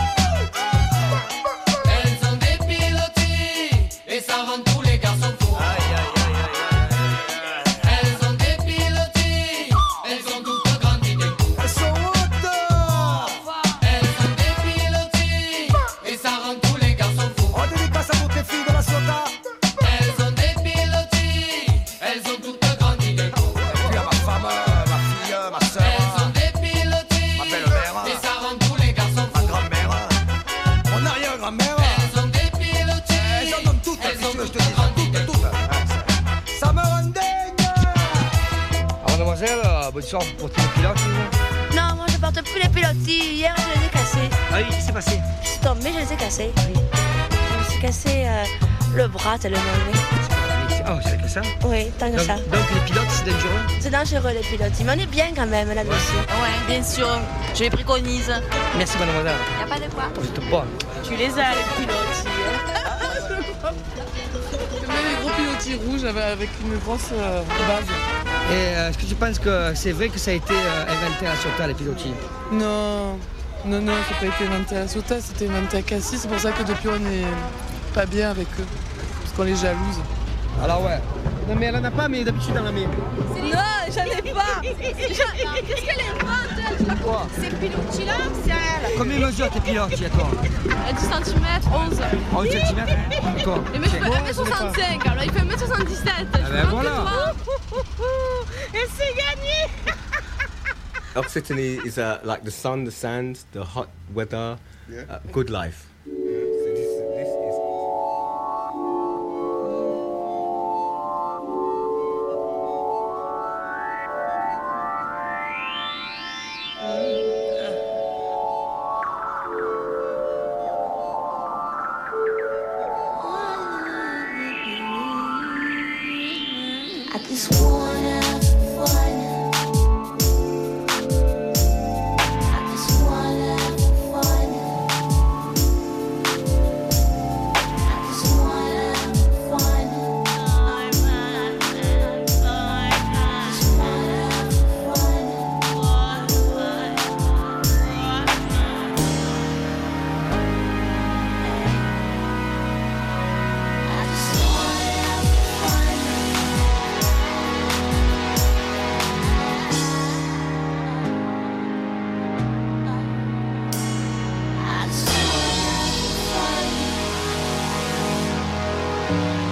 Elles ont des pilotis, et ça rend tous les garçons fous. Aïe, aïe, aïe, aïe, aïe. Elles ont des pilotis, elles ont toutes grandi d'un coup. Elles sont hautes. Elles ont des pilotis, et ça rend tous les garçons fous. On dédicace à toutes les filles de la Sota. Elles ont des pilotis, elles ont toutes grandi d'un coup. Et puis à ma femme, ma fille, ma soeur. Elles ont des pilotis, ma belle-mère. et ça rend tous les garçons fous. Ma grand-mère. Mon arrière-grand-mère. Elles ont des pilotis, elles en ont toutes, elles si ont tu veux, je te toutes dis. grandi d'un Toutes, toutes. Ça me rend dingue. Alors, mademoiselle, euh, bonsoir, vous portez les pilotes, vous? Non, moi je porte plus les pilotis. Hier je les ai cassés. Ah oui, qu'est-ce qui s'est passé? Je suis tombée, je les ai cassés. Oui. Je me suis cassé euh, le bras tellement mauvais. Oh, c'est que ça? Oui, tant que donc, ça. Donc les pilotes, c'est dangereux? C'est dangereux les pilotis, mais on est bien quand même là-dessus. Ouais, bien sûr, je les préconise. Merci, mademoiselle. Y a pas de quoi. Vous êtes bonne. Tu les as, les pilotis. Même les gros pilotis rouges avec une grosse euh, base. Et euh, est-ce que tu penses que c'est vrai que ça a été euh, inventé à Sota, les pilotis? Non, non, non, ça n'a pas été inventé à Sota, c'était inventé à Cassis. C'est pour ça que depuis on n'est pas bien avec eux, parce qu'on les jalouse. Alors ouais. Non mais elle en a pas, mais d'habitude elle en a mis. Non, j'en ai pas. Qu'est-ce qu'elle invente? Quoi? Ces pilotis-là, c'est elle. Combien mesure tes pilotes, toi? dix centimètres, onze. onze centimètres? D'accord. Et moi je fais un mètre soixante-cinq, alors il fait un mètre soixante-dix-sept. Ah ben voilà. Et c'est gagné. Occitanie is uh, like the sun, the sand, the hot weather, Yeah. uh, good life. I just wanna have fun. I just wanna have fun. I just wanna have fun. I just wanna have fun. I just wanna have fun.